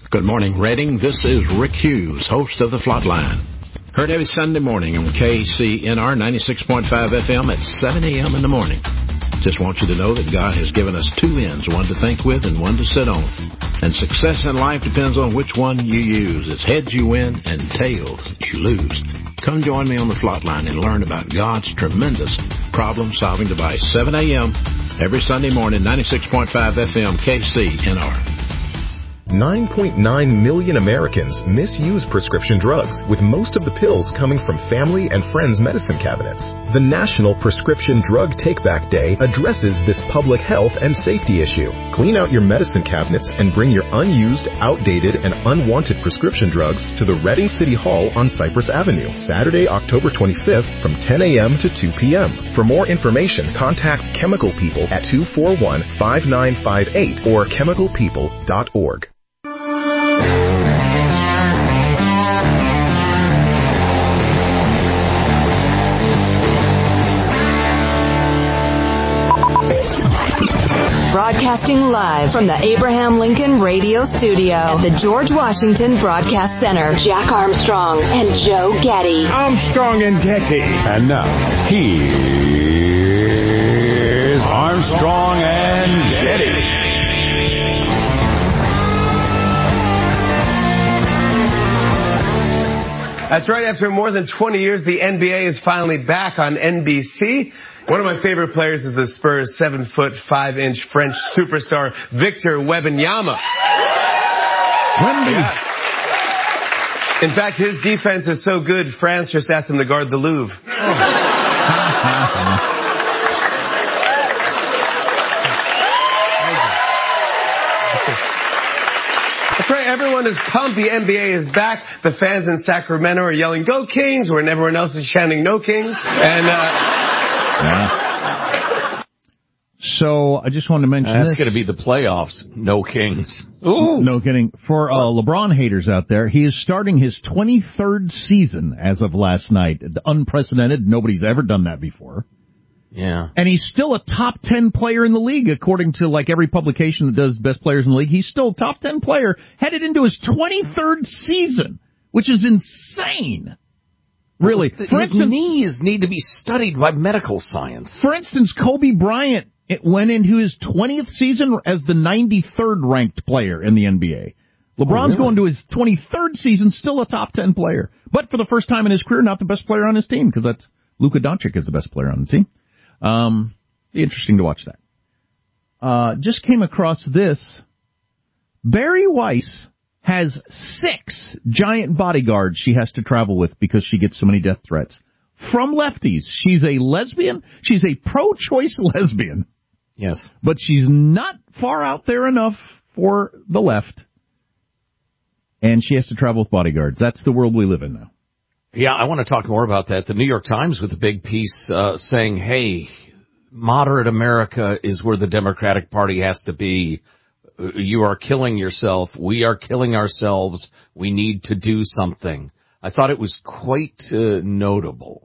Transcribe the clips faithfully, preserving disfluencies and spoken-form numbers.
Good morning, Reading. This is Rick Hughes, host of The Flatline. Heard every Sunday morning on K C N R ninety-six point five F M at seven a.m. in the morning. Just want you to know that God has given us two ends, one to think with and one to sit on. And success in life depends on which one you use. It's heads you win and tails you lose. Come join me on The Flatline and learn about God's tremendous problem-solving device. seven a.m. every Sunday morning, ninety-six point five F M, K C N R. nine point nine million Americans misuse prescription drugs, with most of the pills coming from family and friends' medicine cabinets. The National Prescription Drug Take-Back Day addresses this public health and safety issue. Clean out your medicine cabinets and bring your unused, outdated, and unwanted prescription drugs to the Reading City Hall on Cypress Avenue, Saturday, October twenty-fifth from ten a.m. to two p.m. For more information, contact Chemical People at two four one, five nine five eight or chemical people dot org. Broadcasting live from the Abraham Lincoln Radio Studio at the George Washington Broadcast Center. Jack Armstrong and Joe Getty. Armstrong and Getty. And now, here's Armstrong and Getty. That's right. After more than twenty years, the N B A is finally back on N B C. One of my favorite players is the Spurs' seven foot five inch French superstar Victor Wembanyama. Wemby. Yes. In fact, his defense is so good, France just asked him to guard the Louvre. That's right, everyone is pumped. The N B A is back. The fans in Sacramento are yelling, "Go Kings," when everyone else is chanting, "No Kings." And, uh... Yeah. So, I just wanted to mention That's this. going to be the playoffs. No Kings. Ooh. No kidding. For uh, LeBron haters out there, he is starting his twenty-third season as of last night. Unprecedented. Nobody's ever done that before. Yeah. And he's still a top ten player in the league, according to like every publication that does best players in the league. He's still a top ten player headed into his twenty-third season, which is insane. Really. His For instance, knees need to be studied by medical science. For instance, Kobe Bryant it went into his twentieth season as the ninety-third ranked player in the N B A. LeBron's oh, really? going to his twenty-third season, still a top ten player. But for the first time in his career, not the best player on his team, because that's Luka Doncic is the best player on the team. Um, be interesting to watch that. Uh, just came across this. Barry Weiss has six giant bodyguards she has to travel with because she gets so many death threats from lefties. She's a lesbian. She's a pro-choice lesbian. Yes. But she's not far out there enough for the left. And she has to travel with bodyguards. That's the world we live in now. Yeah, I want to talk more about that. The New York Times with a big piece uh, saying, hey, moderate America is where the Democratic Party has to be. You are killing yourself. We are killing ourselves. We need to do something. I thought it was quite uh, notable.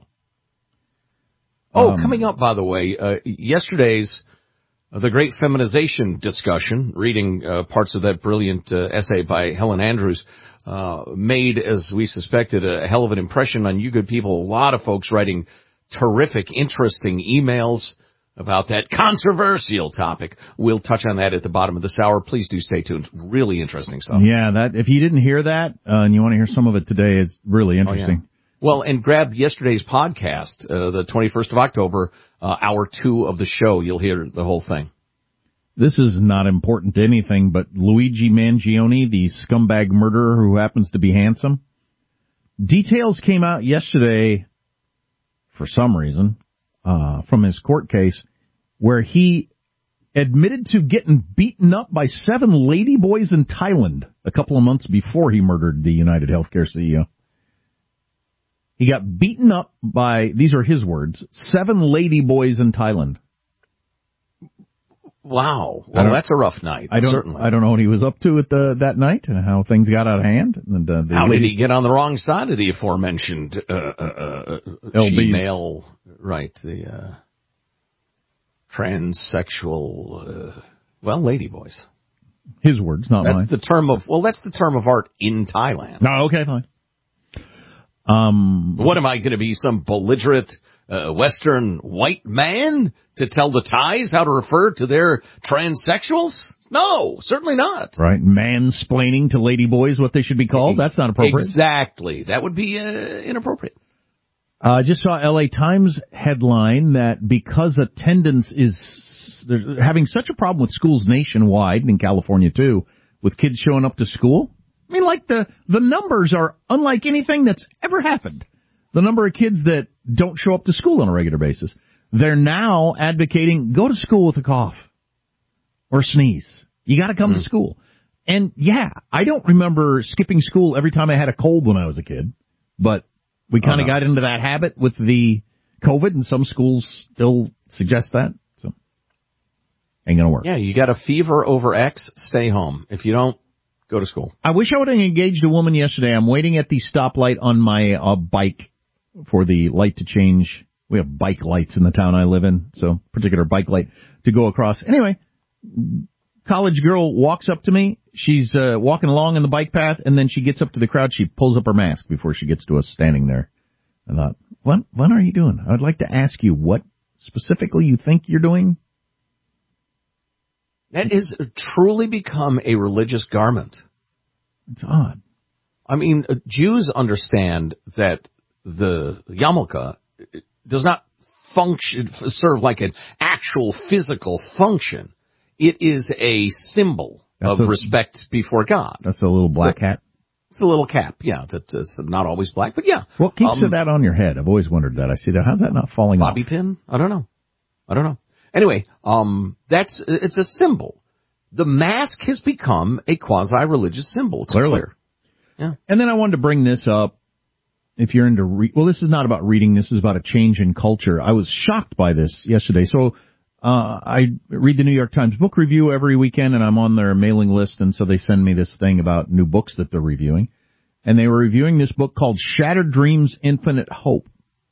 Oh, um, coming up, by the way, uh, yesterday's uh, the great feminization discussion, reading uh, parts of that brilliant uh, essay by Helen Andrews, uh, made, as we suspected, a hell of an impression on you good people. A lot of folks writing terrific, interesting emails about that controversial topic. We'll touch on that at the bottom of this hour. Please do stay tuned. Really interesting stuff. Yeah, that if you didn't hear that uh, and you want to hear some of it today, it's really interesting. Oh, yeah. Well, and grab yesterday's podcast, uh, the twenty-first of October, uh, hour two of the show. You'll hear the whole thing. This is not important to anything, but Luigi Mangione, the scumbag murderer who happens to be handsome. Details came out yesterday, for some reason, uh, from his court case, where he admitted to getting beaten up by seven ladyboys in Thailand a couple of months before he murdered the United Healthcare C E O. He got beaten up by, these are his words, seven ladyboys in Thailand. Wow. Well, that's a rough night, I don't, certainly. I don't know what he was up to at the, that night and how things got out of hand. And, uh, how lady, did he get on the wrong side of the aforementioned uh, uh, uh, female, right, the uh, transsexual, uh, well, ladyboys. His words, not that's mine. That's the term of, well, that's the term of art in Thailand. No, okay, fine. Um, what am I going to be, some belligerent uh, Western white man to tell the Thais how to refer to their transsexuals? No, certainly not. Right, mansplaining to ladyboys what they should be called. That's not appropriate. Exactly, that would be uh, inappropriate. I uh, just saw L A Times headline that because attendance is they're having such a problem with schools nationwide, and in California too, with kids showing up to school. I mean, like the, the numbers are unlike anything that's ever happened. The number of kids that don't show up to school on a regular basis. They're now advocating go to school with a cough or sneeze. You got to come mm. to school. And yeah, I don't remember skipping school every time I had a cold when I was a kid, but we kind of oh, no. got into that habit with the COVID, and some schools still suggest that. So ain't gonna work. Yeah, you got a fever over X, stay home. If you don't, go to school. I wish I would have engaged a woman yesterday. I'm waiting at the stoplight on my uh, bike for the light to change. We have bike lights in the town I live in, so particular bike light to go across. Anyway, college girl walks up to me. She's uh, walking along in the bike path, and then she gets up to the crowd. She pulls up her mask before she gets to us standing there. I thought, what, what are you doing? I'd like to ask you what specifically you think you're doing. That has truly become a religious garment. It's odd. I mean, Jews understand that the yarmulke does not function, serve like an actual physical function. It is a symbol that's of a, respect before God. That's a little black hat? It's a little cap, yeah, that is not always black, but yeah. What keeps um, that on your head? I've always wondered that. I see that. How's that not falling bobby off? Bobby pin? I don't know. I don't know. Anyway, um, that's, it's a symbol. The mask has become a quasi-religious symbol. It's Clearly. Clear. Yeah. And then I wanted to bring this up. If you're into, re- well, this is not about reading. This is about a change in culture. I was shocked by this yesterday. So, uh, I read the New York Times book review every weekend, and I'm on their mailing list, and so they send me this thing about new books that they're reviewing. And they were reviewing this book called Shattered Dreams, Infinite Hope.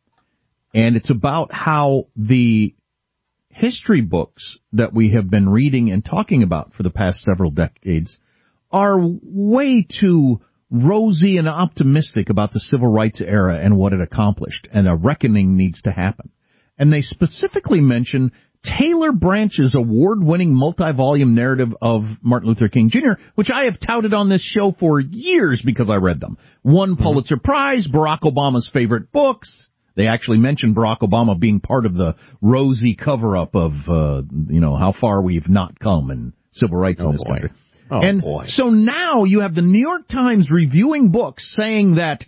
And it's about how the history books that we have been reading and talking about for the past several decades are way too rosy and optimistic about the civil rights era and what it accomplished, and a reckoning needs to happen. And they specifically mention Taylor Branch's award-winning multi-volume narrative of Martin Luther King Junior, which I have touted on this show for years because I read them. Won Pulitzer mm-hmm. Prize, Barack Obama's favorite books. They actually mentioned Barack Obama being part of the rosy cover-up of, uh, you know, how far we've not come in civil rights oh, in this boy. country. Oh, and boy. So now you have the New York Times reviewing books saying that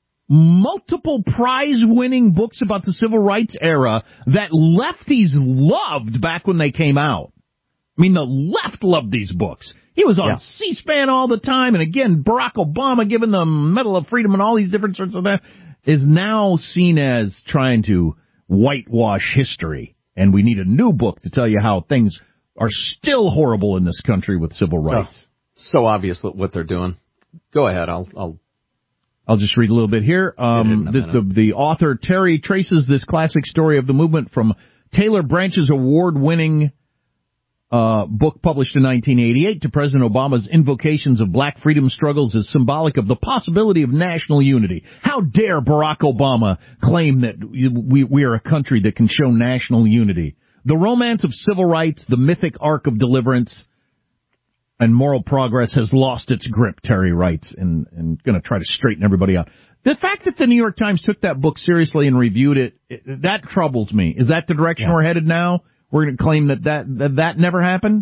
multiple prize-winning books about the civil rights era that lefties loved back when they came out. I mean, the left loved these books. He was on yeah. C-SPAN all the time, and again, Barack Obama giving the Medal of Freedom and all these different sorts of that is now seen as trying to whitewash history, and we need a new book to tell you how things are still horrible in this country with civil rights. Oh, so obvious what they're doing. Go ahead, I'll... I'll I'll just read a little bit here. Um, the, the, the author, Terry, traces this classic story of the movement from Taylor Branch's award-winning uh, book published in nineteen eighty-eight to President Obama's invocations of black freedom struggles as symbolic of the possibility of national unity. How dare Barack Obama claim that we, we are a country that can show national unity? The romance of civil rights, the mythic arc of deliverance, and moral progress has lost its grip, Terry writes, and, and going to try to straighten everybody out. The fact that the New York Times took that book seriously and reviewed it, it that troubles me. Is that the direction yeah. we're headed now? We're going to claim that that, that that never happened?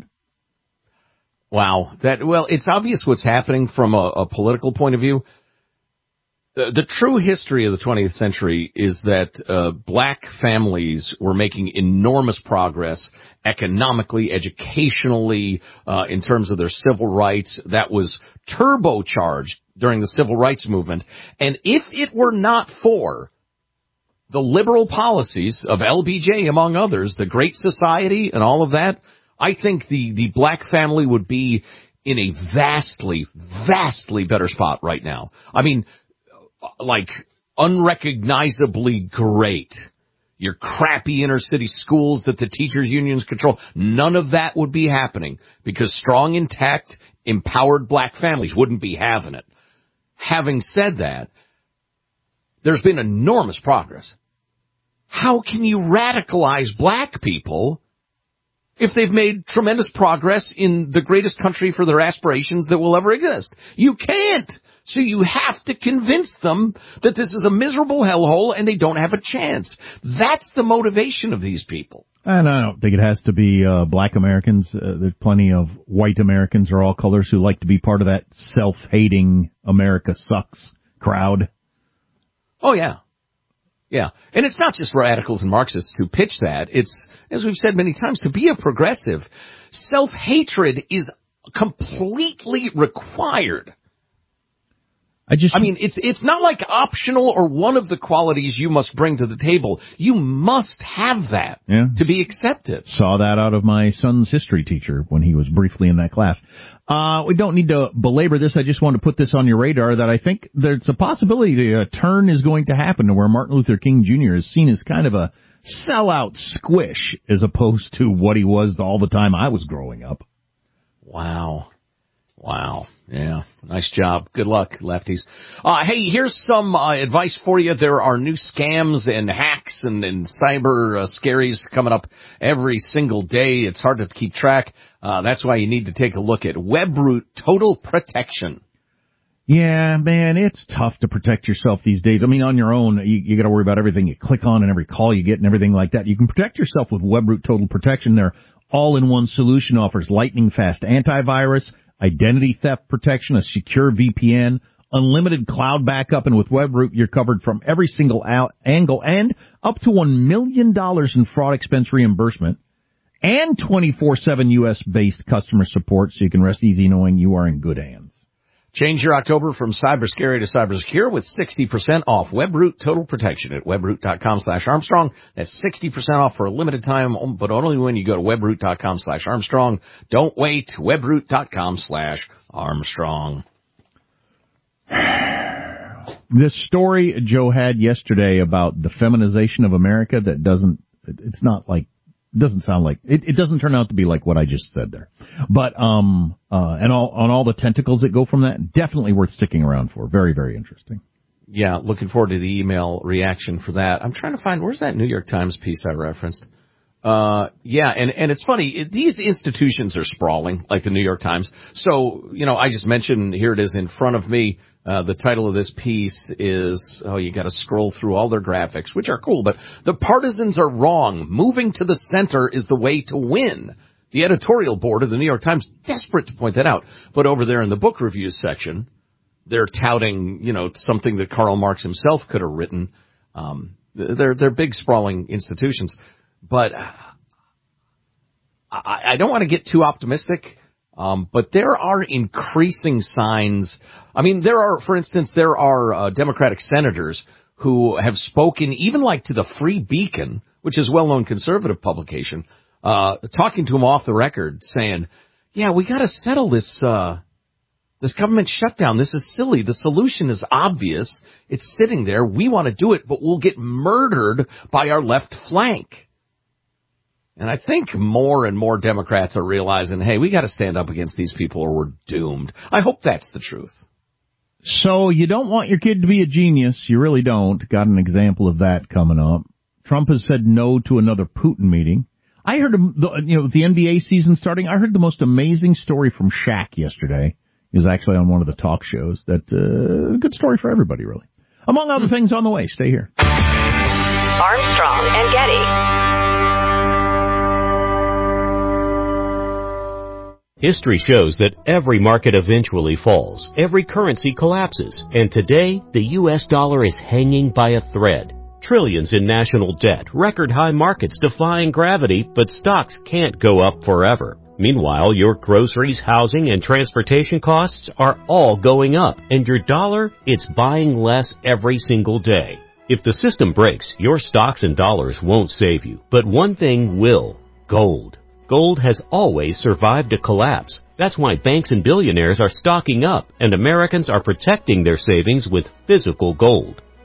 Wow. That well, it's obvious what's happening from a, a political point of view. The, the true history of the twentieth century is that uh, black families were making enormous progress economically, educationally, uh, in terms of their civil rights. That was turbocharged during the civil rights movement. And if it were not for the liberal policies of L B J, among others, the Great Society and all of that, I think the, the black family would be in a vastly, vastly better spot right now. I mean, like unrecognizably great. your crappy inner city schools that the teachers unions control. None of that would be happening because strong, intact, empowered black families wouldn't be having it. Having said that, there's been enormous progress. How can you radicalize black people if they've made tremendous progress in the greatest country for their aspirations that will ever exist? You can't. So you have to convince them that this is a miserable hellhole and they don't have a chance. That's the motivation of these people. And I don't think it has to be uh, black Americans. Uh, there's plenty of white Americans or all colors who like to be part of that self-hating America sucks crowd. Oh, yeah. Yeah. And it's not just radicals and Marxists who pitch that. It's, as we've said many times, to be a progressive, self-hatred is completely required. I just, I mean, it's, it's not like optional or one of the qualities you must bring to the table. You must have that yeah. to be accepted. Saw that out of my son's history teacher when he was briefly in that class. Uh, we don't need to belabor this. I just want to put this on your radar that I think there's a possibility a turn is going to happen to where Martin Luther King Junior is seen as kind of a sellout squish as opposed to what he was all the time I was growing up. Wow. Wow. Yeah. Nice job. Good luck, lefties. Uh, hey, here's some uh, advice for you. There are new scams and hacks and, and cyber uh, scaries coming up every single day. It's hard to keep track. Uh, that's why you need to take a look at WebRoot Total Protection. Yeah, man, it's tough to protect yourself these days. I mean, on your own, you, you got to worry about everything you click on and every call you get and everything like that. You can protect yourself with WebRoot Total Protection. Their all-in-one solution offers lightning-fast antivirus, identity theft protection, a secure V P N, unlimited cloud backup, and with WebRoot, you're covered from every single out angle and up to one million dollars in fraud expense reimbursement and twenty-four seven U S-based customer support, so you can rest easy knowing you are in good hands. Change your October from cyber scary to cyber secure with sixty percent off WebRoot Total Protection at webroot.com slash Armstrong. That's sixty percent off for a limited time, but only when you go to webroot.com slash Armstrong. Don't wait. Webroot.com slash Armstrong. This story Joe had yesterday about the feminization of America that doesn't, it's not like, doesn't sound like it, it doesn't turn out to be like what I just said there, but um uh and all on all the tentacles that go from that, definitely worth sticking around for. Very, very interesting. Yeah, looking forward to the email reaction for that. I'm trying to find where's that New York Times piece I referenced. Uh yeah, and and it's funny, it, these institutions are sprawling like the New York Times. So you know, I just mentioned, here it is in front of me. Uh, the title of this piece is, oh, you got to scroll through all their graphics, which are cool, but the partisans are wrong. Moving to the center is the way to win. The editorial board of the New York Times, desperate to point that out. But over there in the book reviews section, they're touting, you know, something that Karl Marx himself could have written. Um, they're, they're big, sprawling institutions. But I, I don't want to get too optimistic. Um, but there are increasing signs. I mean, there are, for instance, there are uh, Democratic senators who have spoken, even like to the Free Beacon, which is a well-known conservative publication, uh, talking to them off the record, saying, yeah, we got to settle this, uh, this government shutdown. This is silly. The solution is obvious. It's sitting there. We want to do it, but we'll get murdered by our left flank. And I think more and more Democrats are realizing, hey, we got to stand up against these people or we're doomed. I hope that's the truth. So you don't want your kid to be a genius. You really don't. Got an example of that coming up. Trump has said no to another Putin meeting. I heard, the, you know, with the N B A season starting, I heard the most amazing story from Shaq yesterday. He was actually on one of the talk shows. That uh, a good story for everybody, really. Among other things on the way. Stay here. Armstrong and Getty. History shows that every market eventually falls, every currency collapses, and today the U S dollar is hanging by a thread. Trillions in national debt, record high markets defying gravity, but stocks can't go up forever. Meanwhile, your groceries, housing, and transportation costs are all going up, and your dollar, it's buying less every single day. If the system breaks, your stocks and dollars won't save you, but one thing will: gold. Gold has always survived a collapse. That's why banks and billionaires are stocking up, and Americans are protecting their savings with physical gold.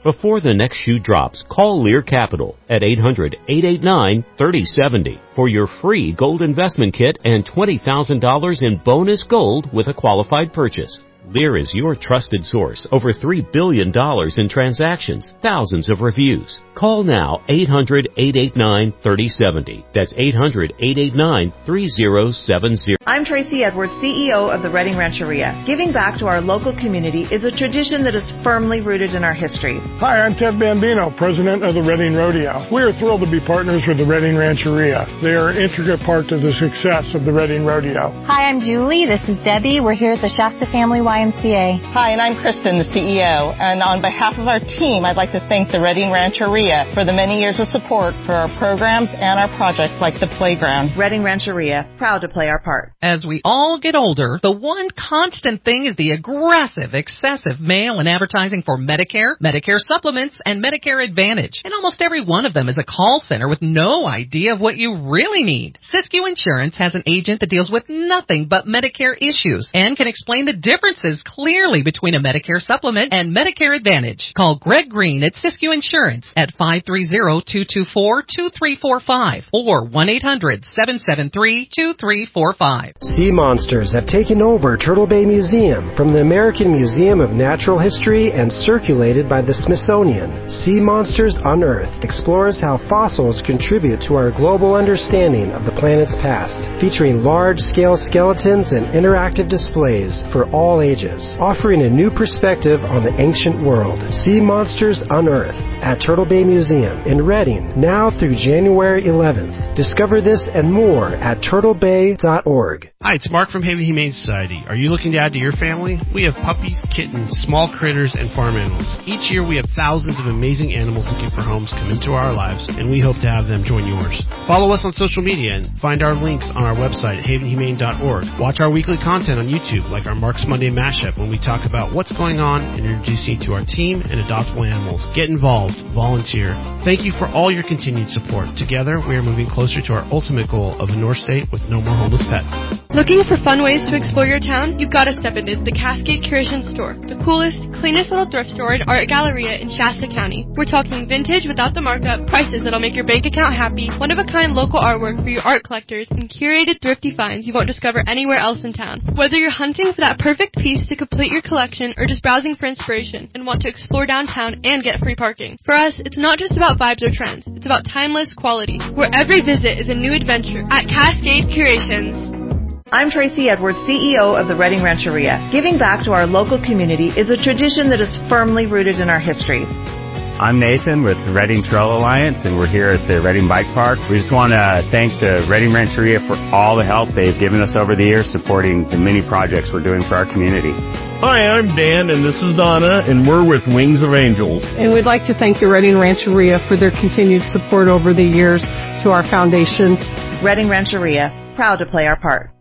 Before the next shoe drops, call Lear Capital at eight hundred, eight eight nine, three oh seven oh for your free gold investment kit and twenty thousand dollars in bonus gold with a qualified purchase. Lear is your trusted source. Over three billion dollars in transactions, thousands of reviews. Call now, eight hundred, eight eight nine, three oh seven oh. That's eight hundred, eight eight nine, three oh seven oh. I'm Tracy Edwards, C E O of the Reading Rancheria. Giving back to our local community is a tradition that is firmly rooted in our history. Hi, I'm Ted Bambino, president of the Reading Rodeo. We are thrilled to be partners with the Reading Rancheria. They are an intricate part to the success of the Reading Rodeo. Hi, I'm Julie. This is Debbie. We're here at the Shasta Family Y M C A. Hi, and I'm Kristen, the C E O. And on behalf of our team, I'd like to thank the Reading Rancheria for the many years of support for our programs and our projects like the playground. Reading Rancheria, proud to play our part. As we all get older, the one constant thing is the aggressive, excessive mail and advertising for Medicare, Medicare supplements, and Medicare Advantage. And almost every one of them is a call center with no idea of what you really need. Siskiyou Insurance has an agent that deals with nothing but Medicare issues and can explain the differences clearly between a Medicare supplement and Medicare Advantage. Call Greg Green at Siskiyou Insurance at five three zero, two two four, two three four five or one eight hundred, seven seven three, two three four five. Sea monsters have taken over Turtle Bay Museum from the American Museum of Natural History and circulated by the Smithsonian. Sea Monsters Unearthed explores how fossils contribute to our global understanding of the planet's past, featuring large-scale skeletons and interactive displays for all ages, offering a new perspective on the ancient world. Sea Monsters Unearthed at Turtle Bay Museum in Reading, now through January eleventh. Discover this and more at turtle bay dot org. Hi, it's Mark from Haven Humane Society. Are you looking to add to your family? We have puppies, kittens, small critters, and farm animals. Each year we have thousands of amazing animals looking for homes come into our lives, and we hope to have them join yours. Follow us on social media and find our links on our website at haven humane dot org. Watch our weekly content on YouTube, like our Mark's Monday Mashup, when we talk about what's going on and introduce you to our team and adoptable animals. Get involved. Volunteer. Thank you for all your continued support. Together, we are moving closer to our ultimate goal of a North State with no more homeless pets. Looking for fun ways to explore your town? You've got to step into the Cascade Curation Store, the coolest, cleanest little thrift store and art galleria in Shasta County. We're talking vintage without the markup, prices that'll make your bank account happy, one-of-a-kind local artwork for your art collectors, and curated thrifty finds you won't discover anywhere else in town. Whether you're hunting for that perfect piece to complete your collection or just browsing for inspiration and want to explore downtown and get free parking, for us, it's not just about vibes or trends. It's about timeless quality, where every visit is a new adventure at Cascade Curations. I'm Tracy Edwards, C E O of the Reading Rancheria. Giving back to our local community is a tradition that is firmly rooted in our history. I'm Nathan with the Reading Trail Alliance, and we're here at the Reading Bike Park. We just want to thank the Reading Rancheria for all the help they've given us over the years supporting the many projects we're doing for our community. Hi, I'm Dan, and this is Donna, and we're with Wings of Angels. And we'd like to thank the Reading Rancheria for their continued support over the years to our foundation. Reading Rancheria, proud to play our part.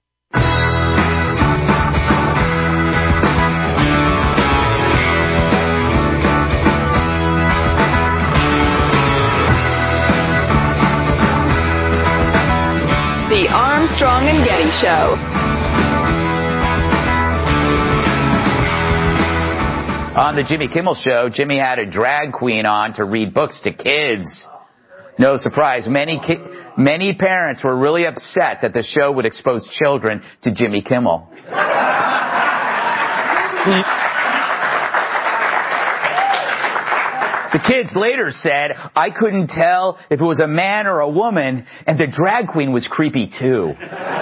The Armstrong and Getty Show. On the Jimmy Kimmel Show, Jimmy had a drag queen on to read books to kids. No surprise, many ki- many parents were really upset that the show would expose children to Jimmy Kimmel. The kids later said, I couldn't tell if it was a man or a woman, and the drag queen was creepy too.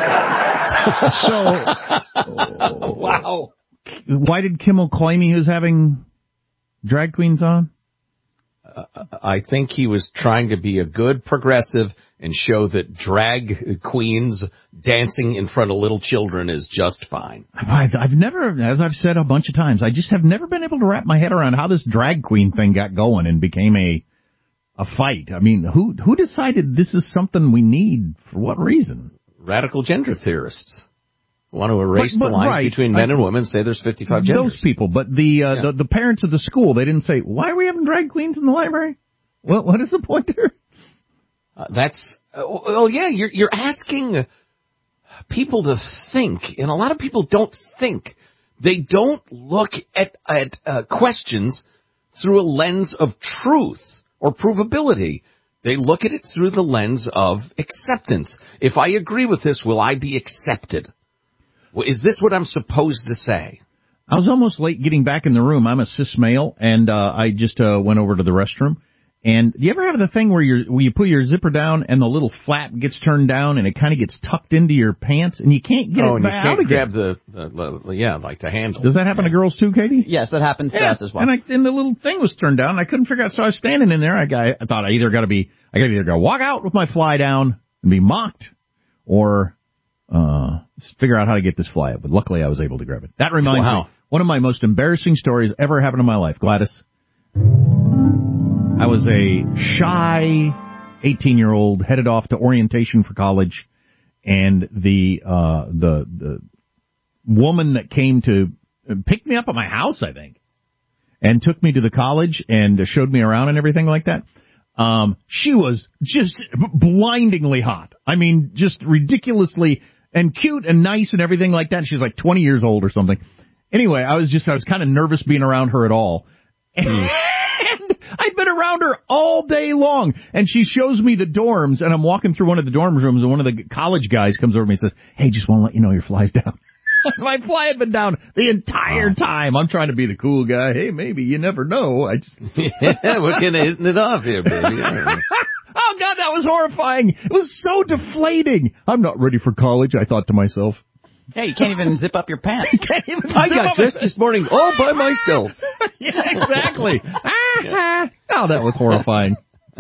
So, wow. Why did Kimmel claim he was having drag queens on? Uh, I think he was trying to be a good progressive and show that drag queens dancing in front of little children is just fine. I've, I've never, as I've said a bunch of times, I just have never been able to wrap my head around how this drag queen thing got going and became a a fight. I mean, who who decided this is something we need? For what reason? Radical gender theorists want to erase but, but, the lines right. between men I, and women, say there's fifty-five genders. Those people, but the, uh, yeah. the the parents of the school, they didn't say, why are we having drag queens in the library? Well, what is the point there? Uh, that's, uh, well, yeah, you're, you're asking people to think, and a lot of people don't think. They don't look at, at uh, questions through a lens of truth or provability. They look at it through the lens of acceptance. If I agree with this, will I be accepted? Is this what I'm supposed to say? I was almost late getting back in the room. I'm a cis male, and uh, I just uh, went over to the restroom. And do you ever have the thing where, you're, where you put your zipper down and the little flap gets turned down and it kind of gets tucked into your pants and you can't get oh, it and you out can't again? grab the, the, the, yeah, like the handle. Does that happen yeah. to girls too, Katie? Yes, that happens yeah. to us as well. And, I, and the little thing was turned down and I couldn't figure out, so I was standing in there. I, got, I thought I either got to be, I got to either go walk out with my fly down and be mocked or uh figure out how to get this fly up. But luckily I was able to grab it. That reminds wow. me, one of my most embarrassing stories ever happened in my life, Gladys. I was a shy eighteen-year-old headed off to orientation for college, and the uh the the woman that came to pick me up at my house, I think, and took me to the college and showed me around and everything like that, um she was just blindingly hot. I mean, just ridiculously and cute and nice and everything like that. And she was like twenty years old or something. Anyway, I was just I was kind of nervous being around her at all. And I'd been around her all day long, and she shows me the dorms, and I'm walking through one of the dorm rooms, and one of the college guys comes over to me and says, hey, just want to let you know your fly's down. My fly had been down the entire time. I'm trying to be the cool guy. Hey, maybe, you never know. I just yeah, we're kind of hitting it off here, baby. Oh, God, that was horrifying. It was so deflating. I'm not ready for college, I thought to myself. Yeah, you can't even zip up your pants. You can't even I zip got up dressed my... this morning all by myself. Yeah, exactly. ah, oh, that was horrifying.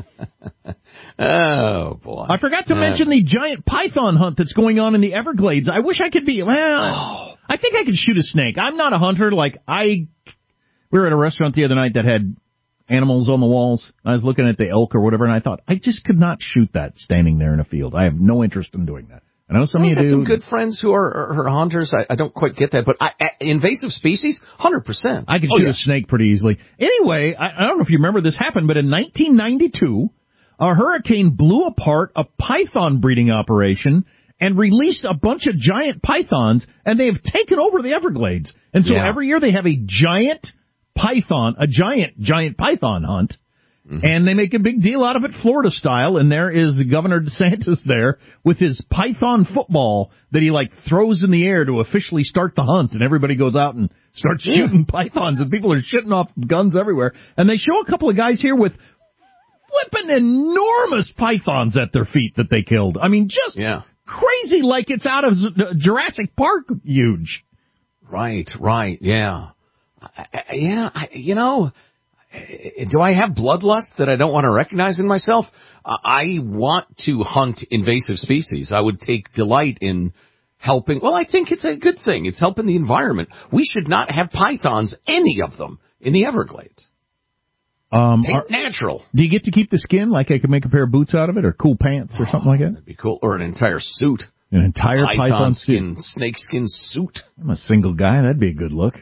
Oh, boy. I forgot to uh, mention the giant python hunt that's going on in the Everglades. I wish I could be, well, oh. I think I could shoot a snake. I'm not a hunter. Like, I, we were at a restaurant the other night that had animals on the walls. I was looking at the elk or whatever, and I thought, I just could not shoot that standing there in a field. I have no interest in doing that. I know some I of you got do. some good friends who are, are, are hunters. I, I don't quite get that, but I, I, invasive species, one hundred percent. I could oh, shoot yeah. a snake pretty easily. Anyway, I, I don't know if you remember this happened, but in nineteen ninety-two, a hurricane blew apart a python breeding operation and released a bunch of giant pythons, and they have taken over the Everglades. And so yeah. every year they have a giant python, a giant, giant python hunt. Mm-hmm. And they make a big deal out of it, Florida style, and there is Governor DeSantis there with his python football that he, like, throws in the air to officially start the hunt, and everybody goes out and starts yeah. shooting pythons, and people are shitting off guns everywhere. And they show a couple of guys here with flipping enormous pythons at their feet that they killed. I mean, just yeah. crazy, like it's out of Jurassic Park huge. Right, right, yeah. I, I, yeah, I, you know... Do I have bloodlust that I don't want to recognize in myself? I want to hunt invasive species. I would take delight in helping. Well, I think it's a good thing. It's helping the environment. We should not have pythons, any of them, in the Everglades. Um, it's are, natural. Do you get to keep the skin? Like I could make a pair of boots out of it or cool pants or something like that? That'd be cool. Or an entire suit. An entire python, python skin, suit. snake skin suit. I'm a single guy. That'd be a good look.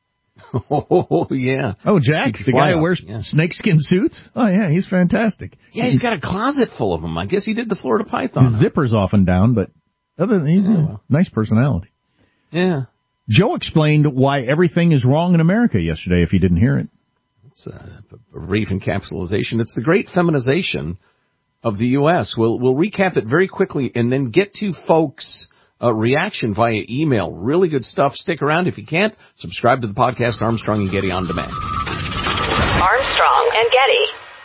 Oh, yeah. Oh, Jack, the guy who wears yeah. snakeskin suits? Oh, yeah, he's fantastic. Yeah, he's got a closet full of them. I guess he did the Florida Python. His zipper's often down, but other than he's yeah. a nice personality. Yeah. Joe explained why everything is wrong in America yesterday, if you didn't hear it. It's a, a brief encapsulation. It's the great feminization of the U S We'll, we'll recap it very quickly and then get to folks' Uh, reaction via email. Really good stuff. Stick around. If you can't, subscribe to the podcast Armstrong and Getty On Demand. Armstrong and Getty.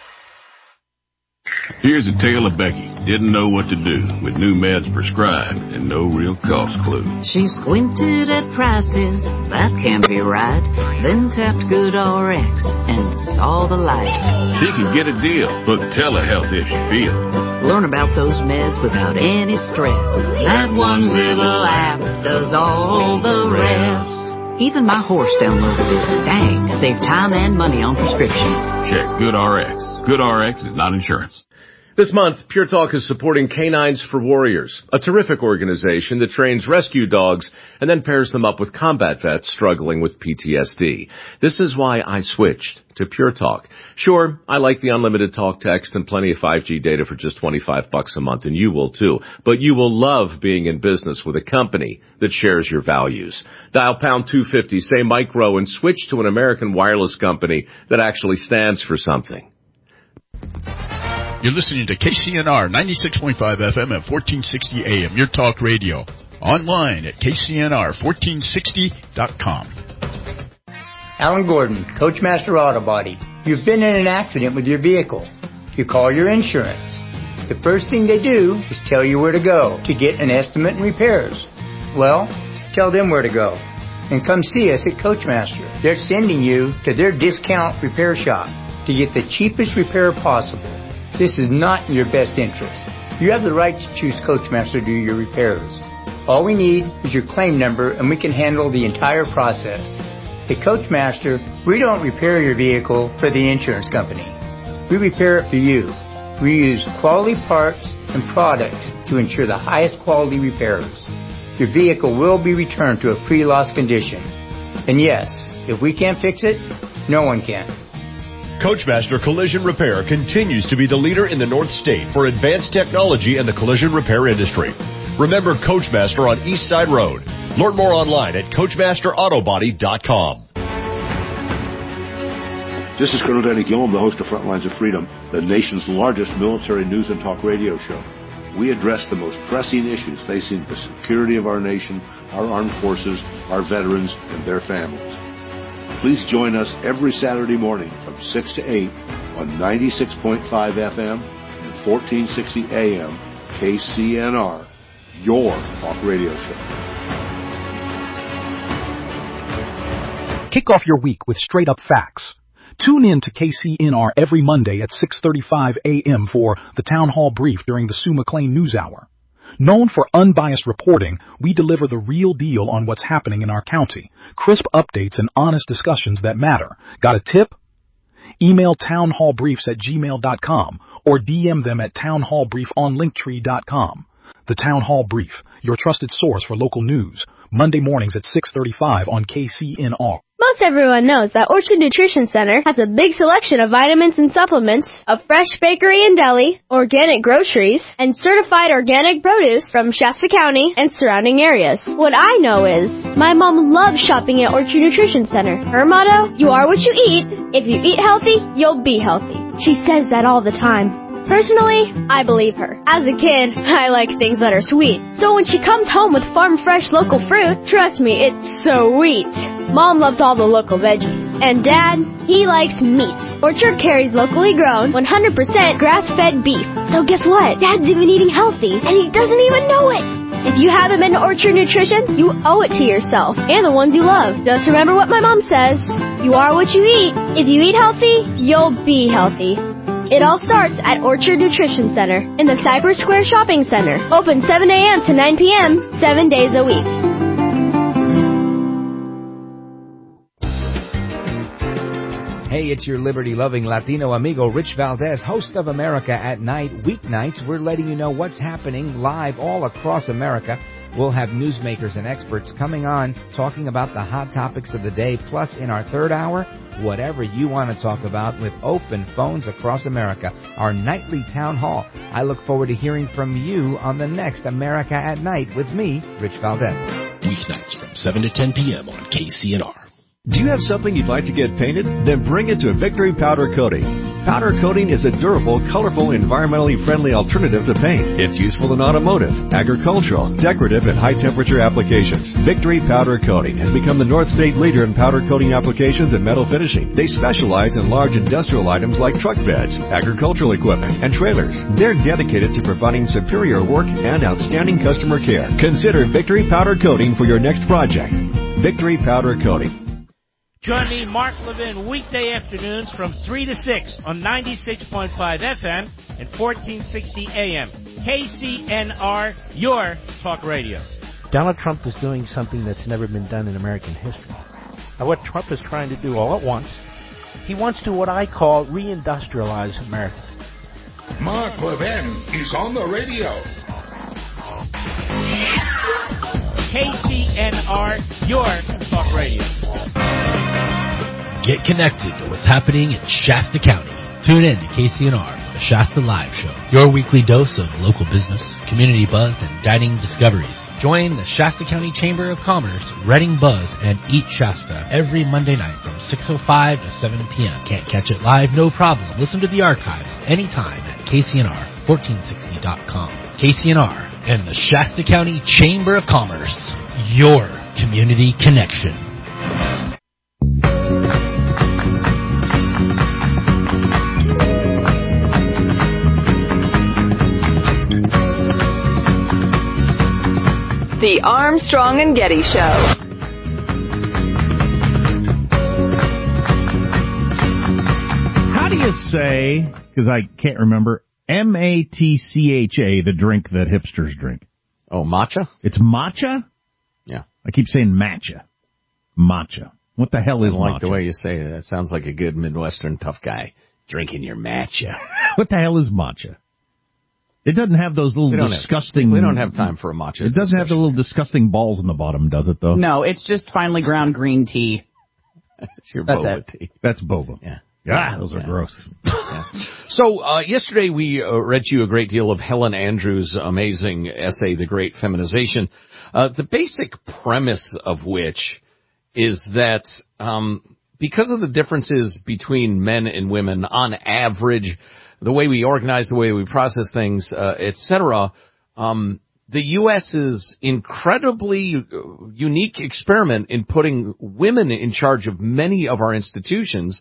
Here's a tale of Becky. Didn't know what to do with new meds prescribed and no real cost clue. She squinted at prices, that can't be right. Then tapped GoodRx and saw the light. She can get a deal. Book telehealth if she feels. Learn about those meds without any stress. That one little app does all the rest. Even my horse downloaded it. Dang, save time and money on prescriptions. Check GoodRx. GoodRx is not insurance. This month, Pure Talk is supporting Canines for Warriors, a terrific organization that trains rescue dogs and then pairs them up with combat vets struggling with P T S D. This is why I switched to Pure Talk. Sure, I like the unlimited talk text and plenty of five G data for just twenty-five bucks a month, and you will too. But you will love being in business with a company that shares your values. Dial pound two fifty, say micro, and switch to an American wireless company that actually stands for something. You're listening to K C N R ninety-six point five F M at fourteen sixty A M, your talk radio. Online at K C N R fourteen sixty dot com. Alan Gordon, Coachmaster Auto Body. You've been in an accident with your vehicle. You call your insurance. The first thing they do is tell you where to go to get an estimate and repairs. Well, tell them where to go. And come see us at Coachmaster. They're sending you to their discount repair shop to get the cheapest repair possible. This is not in your best interest. You have the right to choose Coachmaster to do your repairs. All we need is your claim number and we can handle the entire process. At Coachmaster, we don't repair your vehicle for the insurance company. We repair it for you. We use quality parts and products to ensure the highest quality repairs. Your vehicle will be returned to a pre-loss condition. And yes, if we can't fix it, no one can. Coachmaster Collision Repair continues to be the leader in the North State for advanced technology in the collision repair industry. Remember Coachmaster on East Side Road. Learn more online at coachmaster auto body dot com. This is Colonel Danny Gillum, the host of Frontlines of Freedom, the nation's largest military news and talk radio show. We address the most pressing issues facing the security of our nation, our armed forces, our veterans, and their families. Please join us every Saturday morning from six to eight on ninety-six point five F M and fourteen sixty A M K C N R, your talk radio show. Kick off your week with straight-up facts. Tune in to K C N R every Monday at six thirty-five A M for the Town Hall Brief during the Sue McLean News Hour. Known for unbiased reporting, we deliver the real deal on what's happening in our county, crisp updates and honest discussions that matter. Got a tip? Email townhallbriefs at gmail dot com or D M them at townhallbrief on linktree dot com. The Town Hall Brief, your trusted source for local news, Monday mornings at six thirty-five on K C N R. Most everyone knows that Orchard Nutrition Center has a big selection of vitamins and supplements, a fresh bakery and deli, organic groceries, and certified organic produce from Shasta County and surrounding areas. What I know is, my mom loves shopping at Orchard Nutrition Center. Her motto, you are what you eat. If you eat healthy, you'll be healthy. She says that all the time. Personally, I believe her. As a kid, I like things that are sweet. So when she comes home with farm fresh local fruit, trust me, it's sweet. Mom loves all the local veggies. And Dad, he likes meat. Orchard carries locally grown, one hundred percent grass-fed beef. So guess what? Dad's even eating healthy, and he doesn't even know it. If you haven't been to Orchard Nutrition, you owe it to yourself and the ones you love. Just remember what my mom says. You are what you eat. If you eat healthy, you'll be healthy. It all starts at Orchard Nutrition Center in the Cypress Square Shopping Center. Open seven A M to nine P M, seven days a week. Hey, it's your liberty-loving Latino amigo, Rich Valdez, host of America at Night. Weeknights, we're letting you know what's happening live all across America. We'll have newsmakers and experts coming on talking about the hot topics of the day. Plus, in our third hour, whatever you want to talk about with open phones across America, our nightly town hall. I look forward to hearing from you on the next America at Night with me, Rich Valdez. Weeknights from seven to ten P M on K C N R. Do you have something you'd like to get painted? Then bring it to Victory Powder Coating. Powder coating is a durable, colorful, environmentally friendly alternative to paint. It's useful in automotive, agricultural, decorative, and high-temperature applications. Victory Powder Coating has become the North State leader in powder coating applications and metal finishing. They specialize in large industrial items like truck beds, agricultural equipment, and trailers. They're dedicated to providing superior work and outstanding customer care. Consider Victory Powder Coating for your next project. Victory Powder Coating. Join me, Mark Levin, weekday afternoons from three to six on ninety-six point five F M and fourteen sixty A M. K C N R, your talk radio. Donald Trump is doing something that's never been done in American history. Now, what Trump is trying to do all at once, he wants to what I call reindustrialize America. Mark Levin is on the radio. K C N R, your talk radio. Get connected to what's happening in Shasta County. Tune in to K C N R for the Shasta Live Show, your weekly dose of local business, community buzz, and dining discoveries. Join the Shasta County Chamber of Commerce, Reading Buzz, and Eat Shasta every Monday night from six oh five to seven p.m. Can't catch it live? No problem. Listen to the archives anytime at K C N R fourteen sixty dot com. K C N R and the Shasta County Chamber of Commerce, your community connection. The Armstrong and Getty Show. How do you say, because I can't remember, M A T C H A, the drink that hipsters drink? Oh, matcha? It's matcha? Yeah. I keep saying matcha. Matcha. What the hell is I like matcha? the way you say it. That sounds like a good Midwestern tough guy drinking your matcha. What the hell is matcha? It doesn't have those little We don't disgusting... Have, we don't have time for a matcha. It doesn't discussion. have the little disgusting balls in the bottom, does it, though? No, it's just finely ground green tea. It's your That's boba it. tea. That's boba. Yeah. Ah, those are Yeah. gross. Yeah. So, uh, yesterday we uh, read to you a great deal of Helen Andrews' amazing essay, The Great Feminization, uh, the basic premise of which is that um, because of the differences between men and women on average, the way we organize, the way we process things, uh, et cetera, um, the U.S.'s incredibly unique experiment in putting women in charge of many of our institutions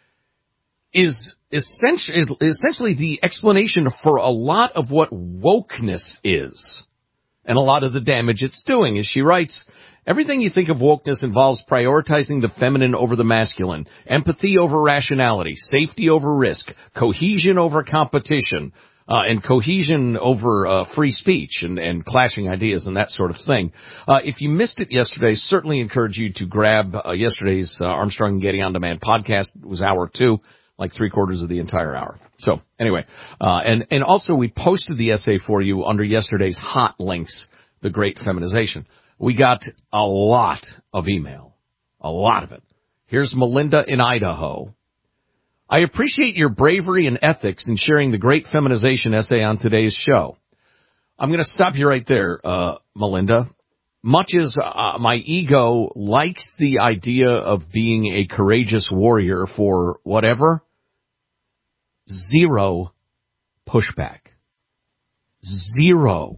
is essentially, essentially the explanation for a lot of what wokeness is and a lot of the damage it's doing. As she writes, everything you think of wokeness involves prioritizing the feminine over the masculine, empathy over rationality, safety over risk, cohesion over competition, uh, and cohesion over uh, free speech and, and clashing ideas and that sort of thing. Uh, if you missed it yesterday, certainly encourage you to grab uh, yesterday's uh, Armstrong and Getty On Demand podcast. It was hour two, like three quarters of the entire hour. So anyway, uh, and, and also we posted the essay for you under yesterday's hot links, The Great Feminization. We got a lot of email, a lot of it. Here's Melinda in Idaho. I appreciate your bravery and ethics in sharing the Great Feminization essay on today's show. I'm going to stop you right there, uh, Melinda. Much as uh, my ego likes the idea of being a courageous warrior for whatever, zero pushback. Zero.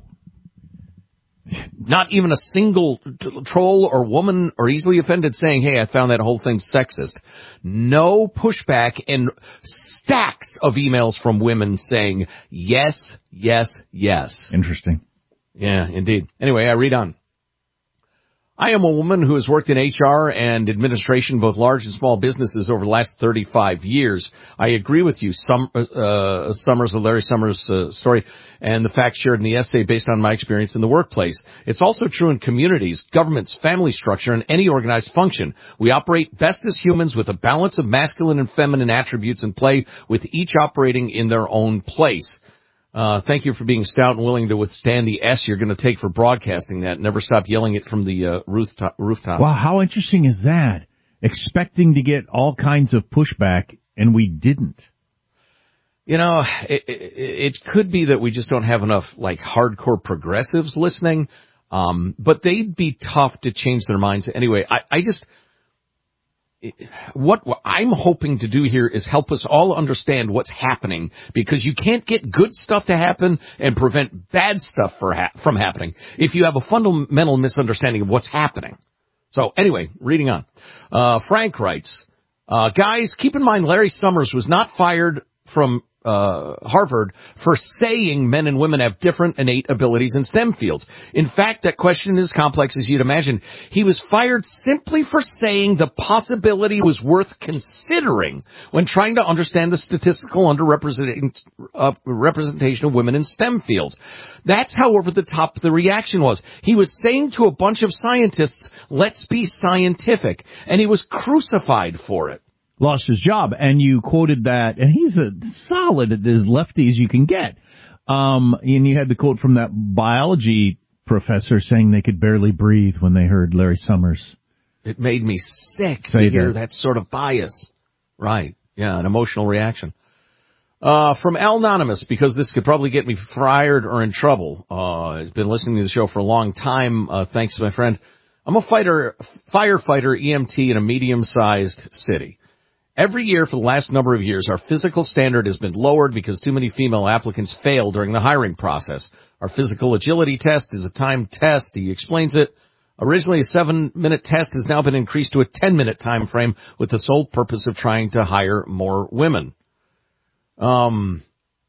Not even a single t- troll or woman or easily offended saying, hey, I found that whole thing sexist. No pushback and stacks of emails from women saying, yes, yes, yes. Interesting. Yeah, indeed. Anyway, I read on. I am a woman who has worked in H R and administration, both large and small businesses, over the last thirty-five years. I agree with you, some, uh, Summers, Larry Summers' uh, story, and the facts shared in the essay based on my experience in the workplace. It's also true in communities, governments, family structure, and any organized function. We operate best as humans with a balance of masculine and feminine attributes in play, with each operating in their own place. Uh, thank you for being stout and willing to withstand the S you're going to take for broadcasting that. Never stop yelling it from the uh, rooftop, rooftops. Wow, how interesting is that? Expecting to get all kinds of pushback, and we didn't. You know, it, it, it could be that we just don't have enough, like, hardcore progressives listening, um, but they'd be tough to change their minds. Anyway, I, I just... What I'm hoping to do here is help us all understand what's happening, because you can't get good stuff to happen and prevent bad stuff for ha- from happening if you have a fundamental misunderstanding of what's happening. So anyway, reading on. Uh, Frank writes, uh, guys, keep in mind Larry Summers was not fired from Uh, Harvard for saying men and women have different innate abilities in STEM fields. In fact, that question is complex as you'd imagine. He was fired simply for saying the possibility was worth considering when trying to understand the statistical underrepresentation uh, representation of women in STEM fields. That's how over the top the reaction was. He was saying to a bunch of scientists, let's be scientific, and he was crucified for it. lost his job. And you quoted that, and he's a solid as lefty as you can get. Um, and you had the quote from that biology professor saying they could barely breathe when they heard Larry Summers. It made me sick Say to hear that. that sort of bias. Right. Yeah, an emotional reaction. Uh, from Al Anonymous, because this could probably get me fired or in trouble. Uh, he's been listening to the show for a long time. Uh, thanks, my friend. I'm a fighter, firefighter E M T in a medium-sized city. Every year for the last number of years, our physical standard has been lowered because too many female applicants fail during the hiring process. Our physical agility test is a timed test. He explains it. Originally a seven-minute test has now been increased to a ten-minute time frame with the sole purpose of trying to hire more women. Um,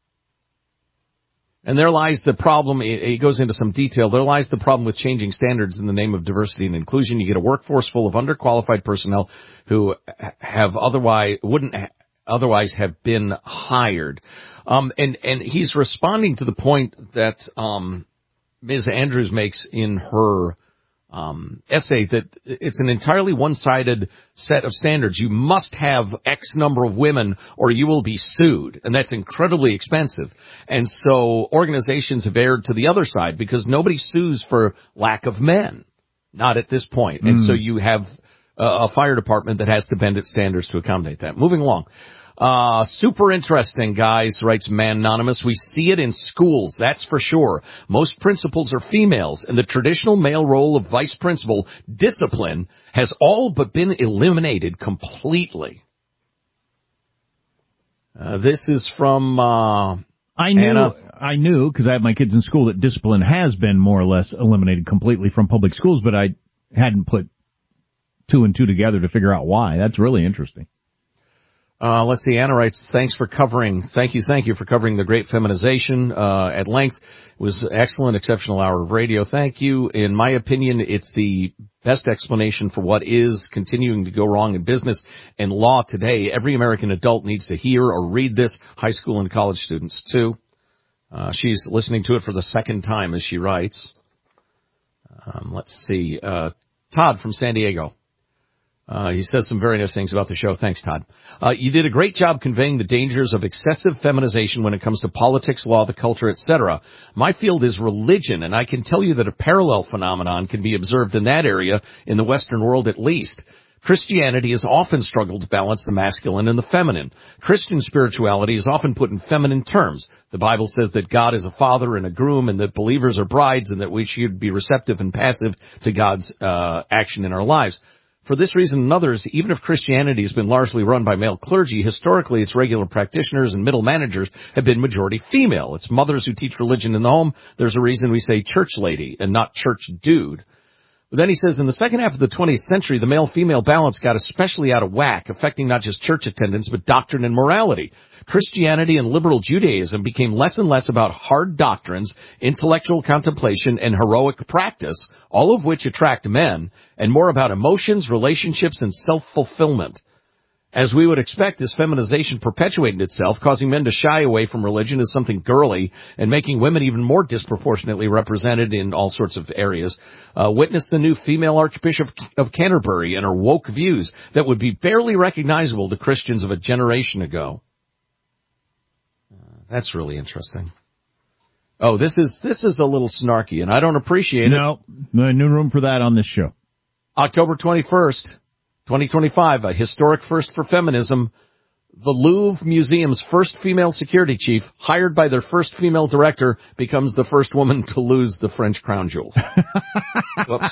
and there lies the problem. He goes into some detail. There lies the problem with changing standards in the name of diversity and inclusion. You get a workforce full of underqualified personnel who have otherwise wouldn't ha- otherwise have been hired. Um, and and he's responding to the point that um, Miz Andrews makes in her um, essay that it's an entirely one-sided set of standards. You must have X number of women or you will be sued, and that's incredibly expensive. And so organizations have erred to the other side because nobody sues for lack of men, not at this point. Mm. And so you have uh, a fire department that has to bend its standards to accommodate that. Moving along. Uh, super interesting, guys, writes Man Anonymous. We see it in schools, that's for sure. Most principals are females, and the traditional male role of vice principal discipline has all but been eliminated completely. Uh, this is from, uh, I knew, Anna. I knew, because I have my kids in school, that discipline has been more or less eliminated completely from public schools, but I hadn't put two and two together to figure out why. That's really interesting. Uh, let's see, Anna writes, thanks for covering, thank you, thank you for covering the great feminization, uh, at length. It was an excellent, exceptional hour of radio. Thank you. In my opinion, it's the best explanation for what is continuing to go wrong in business and law today. Every American adult needs to hear or read this, high school and college students too. Uh, she's listening to it for the second time as she writes. Um, let's see, uh, Todd from San Diego. Uh, he says some very nice things about the show. Thanks, Todd. Uh, you did a great job conveying the dangers of excessive feminization when it comes to politics, law, the culture, et cetera. My field is religion, and I can tell you that a parallel phenomenon can be observed in that area, in the Western world at least. Christianity has often struggled to balance the masculine and the feminine. Christian spirituality is often put in feminine terms. The Bible says that God is a father and a groom, and that believers are brides, and that we should be receptive and passive to God's uh, action in our lives. For this reason and others, even if Christianity has been largely run by male clergy, historically its regular practitioners and middle managers have been majority female. It's mothers who teach religion in the home. There's a reason we say church lady and not church dude. But then he says, in the second half of the twentieth century, the male-female balance got especially out of whack, affecting not just church attendance, but doctrine and morality. Christianity and liberal Judaism became less and less about hard doctrines, intellectual contemplation, and heroic practice, all of which attract men, and more about emotions, relationships, and self-fulfillment. As we would expect, this feminization perpetuated itself, causing men to shy away from religion as something girly and making women even more disproportionately represented in all sorts of areas. Uh, witness the new female Archbishop of Canterbury and her woke views that would be barely recognizable to Christians of a generation ago. That's really interesting. Oh, this is this is a little snarky, and I don't appreciate no, it. No, no room for that on this show. October twenty-first, twenty twenty-five, a historic first for feminism. The Louvre Museum's first female security chief, hired by their first female director, becomes the first woman to lose the French crown jewels. Whoops.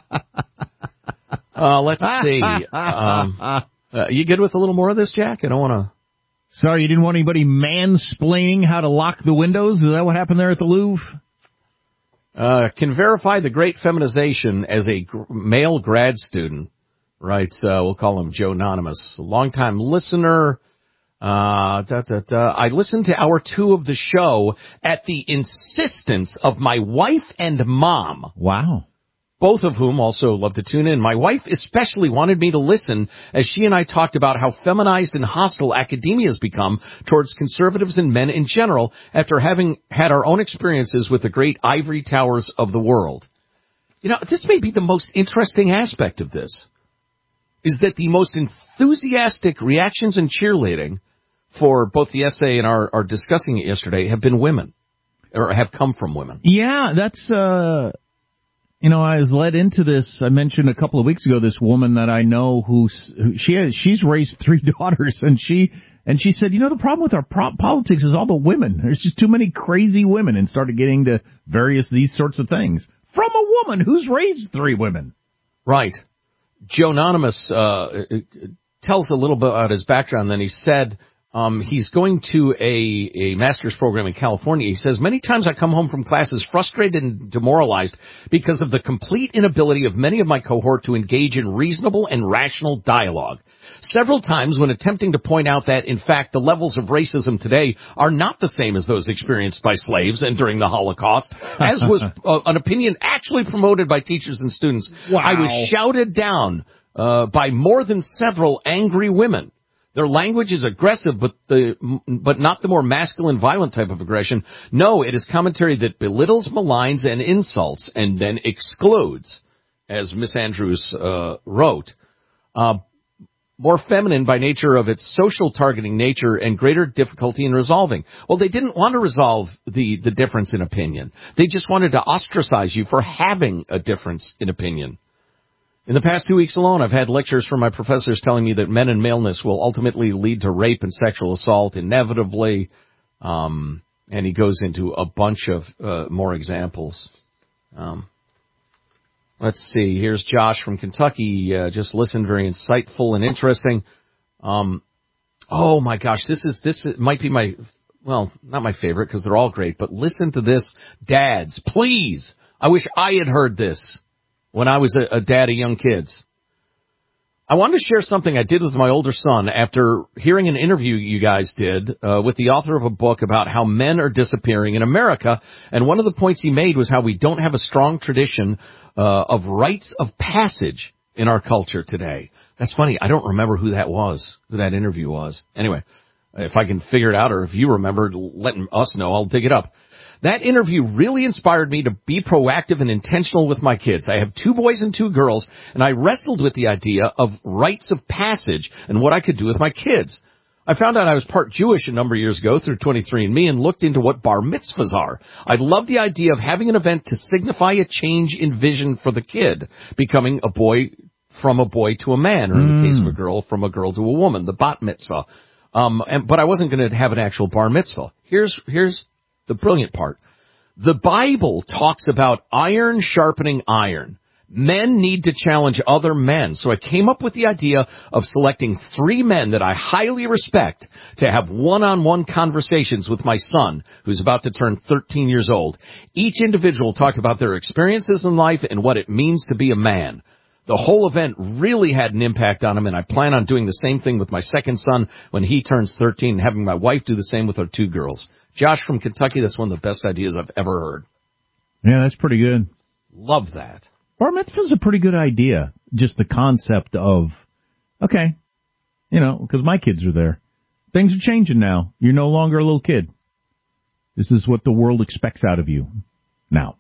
Uh, let's see. Um, uh, you good with a little more of this, Jack? I don't want to... Sorry, you didn't want anybody mansplaining how to lock the windows? Is that what happened there at the Louvre? Uh, can verify the great feminization as a gr- male grad student, writes, uh, we'll call him Joe Anonymous, a longtime listener. Uh, da, da, da. I listened to hour two of the show at the insistence of my wife and mom. Wow. Both of whom also love to tune in. My wife especially wanted me to listen as she and I talked about how feminized and hostile academia has become towards conservatives and men in general after having had our own experiences with the great ivory towers of the world. You know, this may be the most interesting aspect of this. is that the most enthusiastic reactions and cheerleading for both the essay and our, our discussing it yesterday have been women, or have come from women. Yeah, that's, uh, you know, I was led into this. I mentioned a couple of weeks ago this woman that I know who's, who she has, she's raised three daughters, and she, and she said, you know, the problem with our pro- politics is all the women. There's just too many crazy women, and started getting to various these sorts of things from a woman who's raised three women. Right. Joe Anonymous uh, tells a little bit about his background. Then he said um, he's going to a, a master's program in California. He says, many times I come home from classes frustrated and demoralized because of the complete inability of many of my cohort to engage in reasonable and rational dialogue. Several times when attempting to point out that, in fact, the levels of racism today are not the same as those experienced by slaves and during the Holocaust, as was uh, an opinion actually promoted by teachers and students, wow. I was shouted down uh, by more than several angry women. Their language is aggressive, but the but not the more masculine, violent type of aggression. No, it is commentary that belittles, maligns, and insults, and then excludes, as Miss Andrews uh, wrote. Uh, more feminine by nature of its social targeting nature and greater difficulty in resolving. Well, they didn't want to resolve the, the difference in opinion. They just wanted to ostracize you for having a difference in opinion. In the past two weeks alone, I've had lectures from my professors telling me that men and maleness will ultimately lead to rape and sexual assault inevitably. Um, and he goes into a bunch of uh, more examples. Um Let's see. Here's Josh from Kentucky. Uh, just listened. Very insightful and interesting. Um, oh my gosh, this is this is, might be my well, not my favorite because they're all great. But listen to this, dads, please. I wish I had heard this when I was a, a dad of young kids. I wanted to share something I did with my older son after hearing an interview you guys did uh, with the author of a book about how men are disappearing in America. And one of the points he made was how we don't have a strong tradition uh, of rites of passage in our culture today. That's funny. I don't remember who that was, who that interview was. Anyway, if I can figure it out, or if you remember, let us know. I'll dig it up. That interview really inspired me to be proactive and intentional with my kids. I have two boys and two girls, and I wrestled with the idea of rites of passage and what I could do with my kids. I found out I was part Jewish a number of years ago through twenty-three and me and looked into what bar mitzvahs are. I love the idea of having an event to signify a change in vision for the kid, becoming a boy from a boy to a man, or in the case of a girl, from a girl to a woman, the bat mitzvah. Um, and, but I wasn't going to have an actual bar mitzvah. Here's, here's the brilliant part. The Bible talks about iron sharpening iron. Men need to challenge other men. So I came up with the idea of selecting three men that I highly respect to have one-on-one conversations with my son, who's about to turn thirteen years old. Each individual talked about their experiences in life and what it means to be a man. The whole event really had an impact on him, and I plan on doing the same thing with my second son when he turns thirteen, and having my wife do the same with our two girls. Josh from Kentucky, that's one of the best ideas I've ever heard. Yeah, that's pretty good. Love that. Bar mitzvah's a pretty good idea. Just the concept of, okay, you know, because my kids are there. Things are changing now. You're no longer a little kid. This is what the world expects out of you now.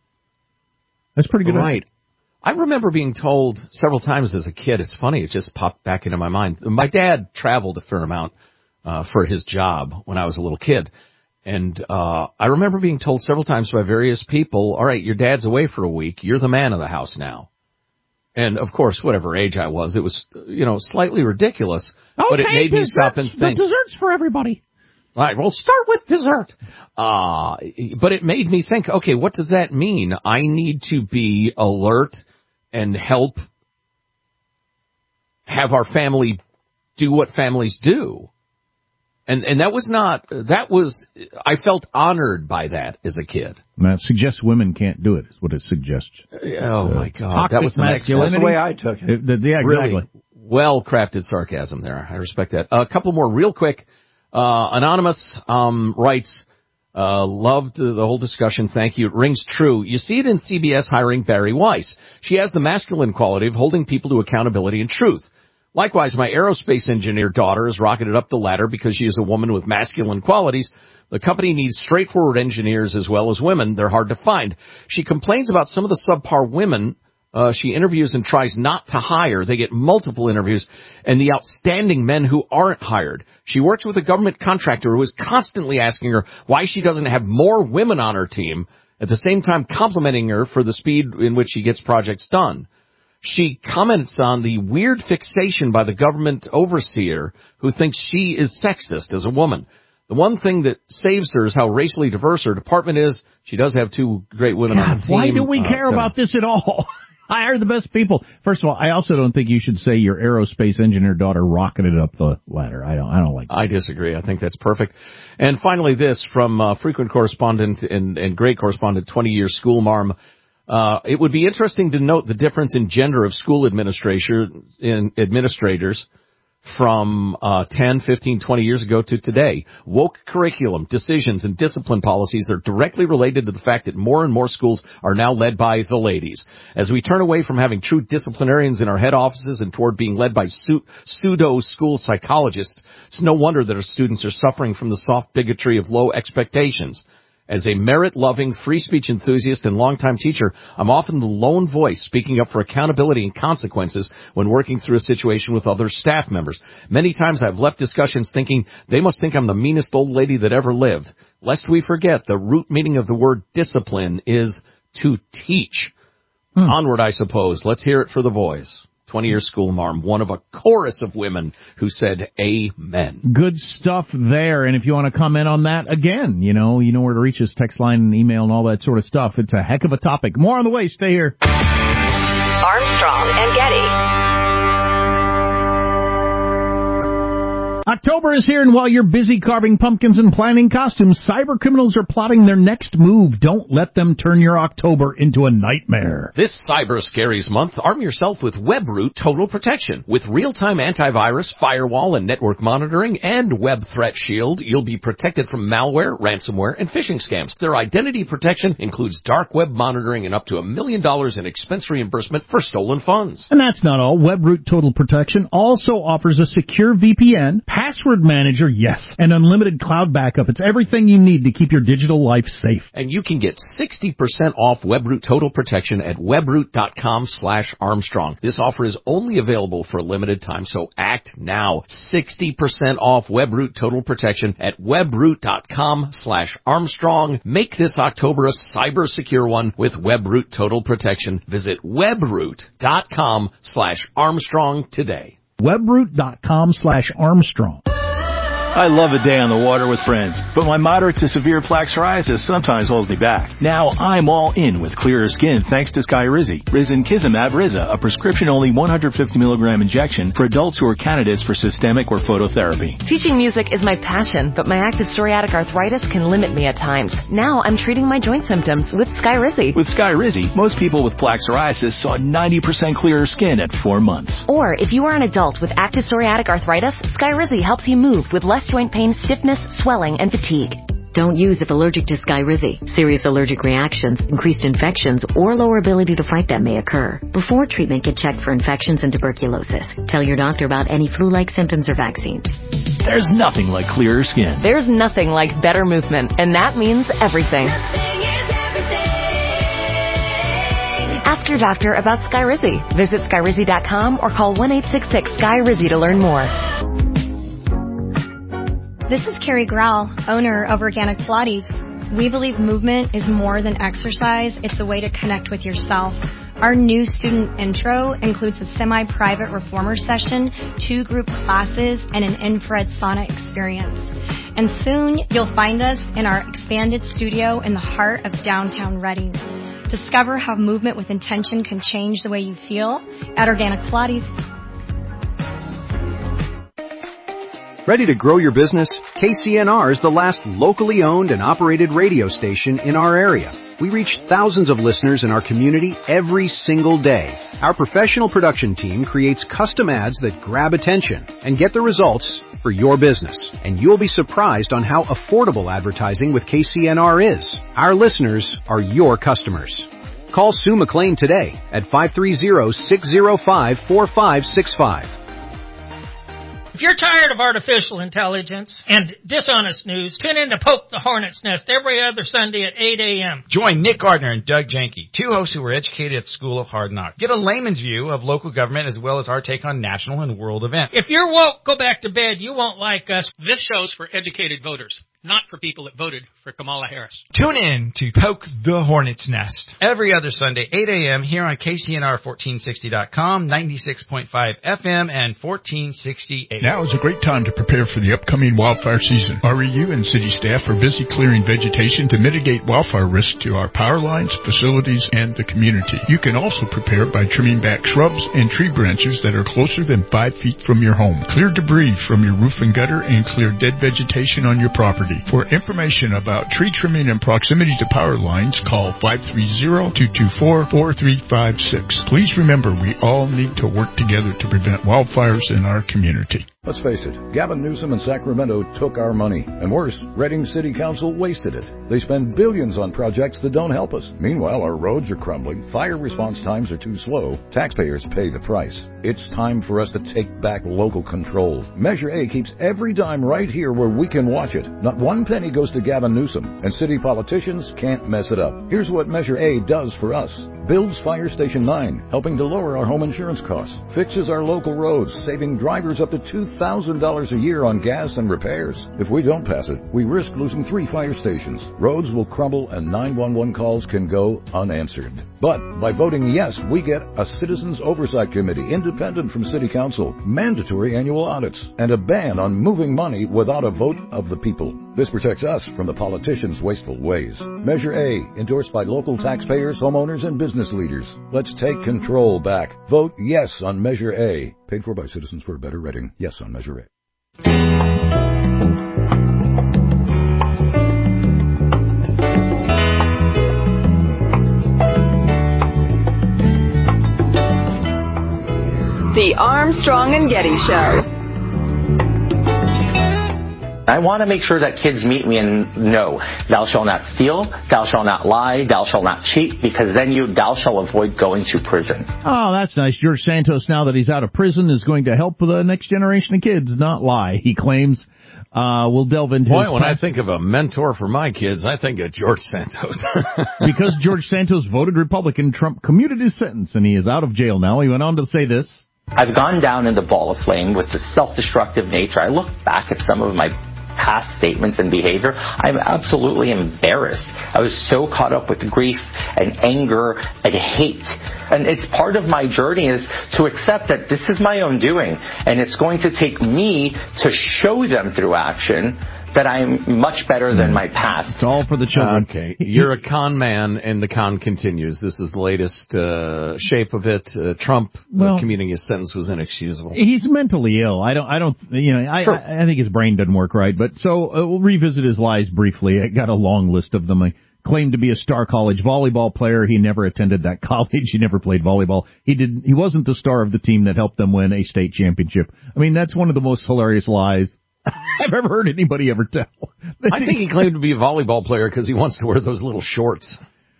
That's pretty good. Right. I remember being told several times as a kid, it's funny, it just popped back into my mind. My dad traveled a fair amount uh, for his job when I was a little kid. And uh I remember being told several times by various people, all right, your dad's away for a week. You're the man of the house now. And, of course, whatever age I was, it was, you know, slightly ridiculous. Okay, but it made me stop and think. The dessert's for everybody. All right, well, start with dessert. Uh, but it made me think, okay, what does that mean? I need to be alert and help have our family do what families do. And and that was not, that was, I felt honored by that as a kid. That suggests women can't do it, is what it suggests. Oh, my God. That was some That's the way I took it. it, it yeah, exactly. Really well-crafted sarcasm there. I respect that. A couple more real quick. Uh, Anonymous um, writes, uh, loved the, the whole discussion. Thank you. It rings true. You see it in C B S hiring Barry Weiss. She has the masculine quality of holding people to accountability and truth. Likewise, my aerospace engineer daughter has rocketed up the ladder because she is a woman with masculine qualities. The company needs straightforward engineers as well as women. They're hard to find. She complains about some of the subpar women Uh, she interviews and tries not to hire. They get multiple interviews, and the outstanding men who aren't hired. She works with a government contractor who is constantly asking her why she doesn't have more women on her team, at the same time complimenting her for the speed in which she gets projects done. She comments on the weird fixation by the government overseer who thinks she is sexist as a woman. The one thing that saves her is how racially diverse her department is. She does have two great women God, on the team. Why do we uh, care so. about this at all? Hire the best people. First of all, I also don't think you should say your aerospace engineer daughter rocketed up the ladder. I don't, I don't like that. I disagree. I think that's perfect. And finally, this from uh, frequent correspondent and, and great correspondent, twenty-year school marm. Uh, it would be interesting to note the difference in gender of school administration in administrators from uh ten, fifteen, twenty years ago to today. Woke curriculum, decisions, and discipline policies are directly related to the fact that more and more schools are now led by the ladies. As we turn away from having true disciplinarians in our head offices and toward being led by su- pseudo-school psychologists, it's no wonder that our students are suffering from the soft bigotry of low expectations. As a merit-loving, free speech enthusiast and longtime teacher, I'm often the lone voice speaking up for accountability and consequences when working through a situation with other staff members. Many times I've left discussions thinking they must think I'm the meanest old lady that ever lived. Lest we forget, the root meaning of the word discipline is to teach. Hmm. Onward, I suppose. Let's hear it for the boys. twenty-year school marm, one of a chorus of women who said amen. Good stuff there. And if you want to comment on that, again, you know, you know where to reach us, text line and email and all that sort of stuff. It's a heck of a topic. More on the way. Stay here. Armstrong and Getty. October is here, and while you're busy carving pumpkins and planning costumes, cyber criminals are plotting their next move. Don't let them turn your October into a nightmare. This Cyber Scaries month, arm yourself with WebRoot Total Protection. With real-time antivirus, firewall, and network monitoring, and Web Threat Shield, you'll be protected from malware, ransomware, and phishing scams. Their identity protection includes dark web monitoring and up to a million dollars in expense reimbursement for stolen funds. And that's not all. WebRoot Total Protection also offers a secure V P N, password manager, yes, and unlimited cloud backup. It's everything you need to keep your digital life safe. And you can get sixty percent off WebRoot Total Protection at webroot.com slash Armstrong. This offer is only available for a limited time, so act now. sixty percent off WebRoot Total Protection at webroot.com slash Armstrong. Make this October a cyber secure one with WebRoot Total Protection. Visit webroot.com slash Armstrong today. webroot.com slash Armstrong. I love a day on the water with friends, but my moderate to severe plaque psoriasis sometimes holds me back. Now I'm all in with clearer skin thanks to Skyrizi. Risankizumab Riza, a prescription-only one hundred fifty milligram injection for adults who are candidates for systemic or phototherapy. Teaching music is my passion, but my active psoriatic arthritis can limit me at times. Now I'm treating my joint symptoms with Skyrizi. With Skyrizi, most people with plaque psoriasis saw ninety percent clearer skin at four months. Or if you are an adult with active psoriatic arthritis, Skyrizi helps you move with less joint pain, stiffness, swelling, and fatigue. Don't use if allergic to Skyrizi. Serious allergic reactions, increased infections, or lower ability to fight them may occur. Before treatment, get checked for infections and tuberculosis. Tell your doctor about any flu-like symptoms or vaccines. There's nothing like clearer skin. There's nothing like better movement, and that means everything. Ask your doctor about Skyrizi. Visit Skyrizi dot com or call one eight six six S K Y R I Z I to learn more. This is Carrie Grau, owner of Organic Pilates. We believe movement is more than exercise. It's a way to connect with yourself. Our new student intro includes a semi-private reformer session, two group classes, and an infrared sauna experience. And soon you'll find us in our expanded studio in the heart of downtown Reading. Discover how movement with intention can change the way you feel at Organic Pilates. Ready to grow your business? K C N R is the last locally owned and operated radio station in our area. We reach thousands of listeners in our community every single day. Our professional production team creates custom ads that grab attention and get the results for your business. And you'll be surprised on how affordable advertising with K C N R is. Our listeners are your customers. Call Sue McLean today at five three zero, six zero five, four five six five. If you're tired of artificial intelligence and dishonest news, tune in to Poke the Hornet's Nest every other Sunday at eight a.m. Join Nick Gardner and Doug Janke, two hosts who were educated at School of Hard Knocks. Get a layman's view of local government as well as our take on national and world events. If you're woke, go back to bed. You won't like us. This show's for educated voters, not for people that voted for Kamala Harris. Tune in to Poke the Hornet's Nest every other Sunday, eight a.m. here on K C N R fourteen sixty dot com, ninety-six point five F M, and fourteen sixty A M. Now is a great time to prepare for the upcoming wildfire season. R E U and city staff are busy clearing vegetation to mitigate wildfire risk to our power lines, facilities, and the community. You can also prepare by trimming back shrubs and tree branches that are closer than five feet from your home. Clear debris from your roof and gutter and clear dead vegetation on your property. For information about tree trimming and proximity to power lines, call five three zero, two two four, four three five six. Please remember, we all need to work together to prevent wildfires in our community. Let's face it, Gavin Newsom and Sacramento took our money. And worse, Redding City Council wasted it. They spend billions on projects that don't help us. Meanwhile, our roads are crumbling, fire response times are too slow, taxpayers pay the price. It's time for us to take back local control. Measure A keeps every dime right here where we can watch it. Not one penny goes to Gavin Newsom, and city politicians can't mess it up. Here's what Measure A does for us. Builds Fire Station nine, helping to lower our home insurance costs. Fixes our local roads, saving drivers up to two thousand dollars a year on gas and repairs. If we don't pass it, we risk losing three fire stations. Roads will crumble and nine one one calls can go unanswered. But by voting yes, we get a Citizens Oversight Committee independent from City Council, mandatory annual audits, and a ban on moving money without a vote of the people. This protects us from the politicians' wasteful ways. Measure A, endorsed by local taxpayers, homeowners, and business leaders. Let's take control back. Vote yes on Measure A. Paid for by Citizens for a Better Reading. Yes on Measure A. The Armstrong and Getty Show. I want to make sure that kids meet me and know, thou shalt not steal, thou shalt not lie, thou shalt not cheat, because then you, thou shalt avoid going to prison. Oh, that's nice. George Santos, now that he's out of prison, is going to help the next generation of kids not lie, he claims. Uh, we'll delve into Boy, his when past. I think of a mentor for my kids, I think of George Santos. Because George Santos voted Republican, Trump commuted his sentence, and he is out of jail now. He went on to say this. I've gone down in the ball of flame with the self-destructive nature. I look back at some of my past statements and behavior. I'm absolutely embarrassed. I was so caught up with grief and anger and hate. And it's part of my journey is to accept that this is my own doing, and it's going to take me to show them through action that I'm much better than my past. It's all for the children. Okay. You're a con man, and the con continues. This is the latest uh, shape of it. Uh, Trump Well, uh, commuting his sentence was inexcusable. He's mentally ill. I don't, I don't, you know, I, Sure. I, I think his brain doesn't work right. But so uh, we'll revisit his lies briefly. I got a long list of them. I claimed to be a star college volleyball player. He never attended that college. He never played volleyball. He did. He wasn't the star of the team that helped them win a state championship. I mean, that's one of the most hilarious lies I've ever heard anybody ever tell. I think he claimed to be a volleyball player because he wants to wear those little shorts.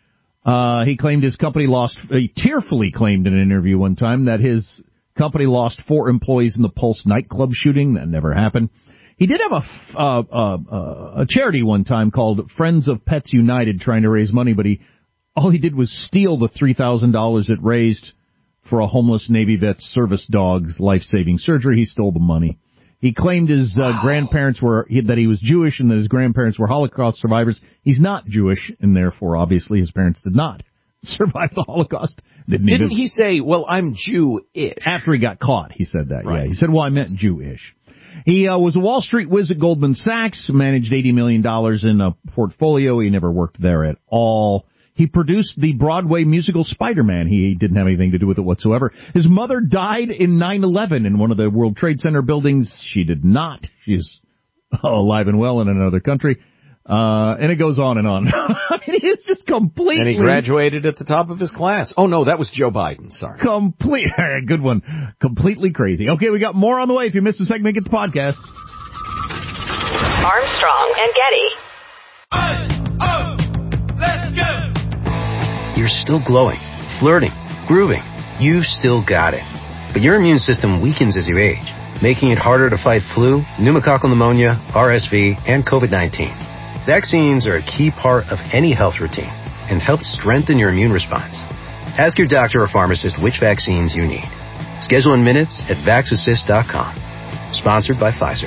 Uh, he claimed his company lost, he tearfully claimed in an interview one time that his company lost four employees in the Pulse nightclub shooting. That never happened. He did have a, uh, uh, a charity one time called Friends of Pets United trying to raise money, but he, all he did was steal the three thousand dollars it raised for a homeless Navy vet's service dog's life-saving surgery. He stole the money. He claimed his uh, wow. grandparents were, he, that he was Jewish and that his grandparents were Holocaust survivors. He's not Jewish, and therefore, obviously, his parents did not survive the Holocaust. Didn't, Didn't even, he say, well, I'm Jewish? After he got caught, he said that, Right. yeah. He said, well, I meant Jewish. He uh, was a Wall Street whiz at Goldman Sachs, managed eighty million dollars in a portfolio. He never worked there at all. He produced the Broadway musical Spider-Man. He didn't have anything to do with it whatsoever. His mother died in nine eleven in one of the World Trade Center buildings. She did not. She's alive and well in another country. Uh, and it goes on and on. I mean, he's just completely... And he graduated at the top of his class. Oh, no, that was Joe Biden. Sorry. Complete... Good one. Completely crazy. Okay, we got more on the way. If you missed a segment, get the podcast. Armstrong and Getty. You're still glowing, flirting, grooving. You've still got it. But your immune system weakens as you age. making it harder to fight flu, pneumococcal pneumonia, R S V, and COVID nineteen. Vaccines are a key part of any health routine and help strengthen your immune response. Ask your doctor or pharmacist which vaccines you need. Schedule in minutes at vax assist dot com. Sponsored by Pfizer.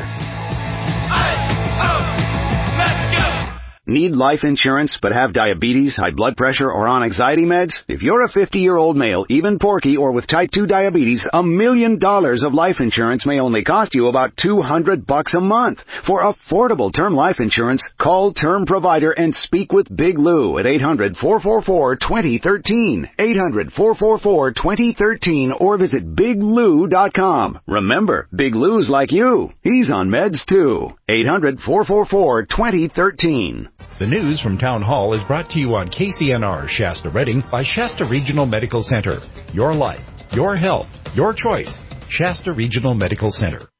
Need life insurance but have diabetes, high blood pressure, or on anxiety meds? If you're a fifty-year-old male, even porky, or with type two diabetes, a million dollars of life insurance may only cost you about two hundred bucks a month. For affordable term life insurance, call Term Provider and speak with Big Lou at eight hundred, four four four, two zero one three, eight hundred, four four four, two zero one three, or visit big lou dot com. Remember, Big Lou's like you. He's on meds too. eight hundred, four four four, two zero one three. The news from Town Hall is brought to you on K C N R Shasta Redding by Shasta Regional Medical Center. Your life, your health, your choice. Shasta Regional Medical Center.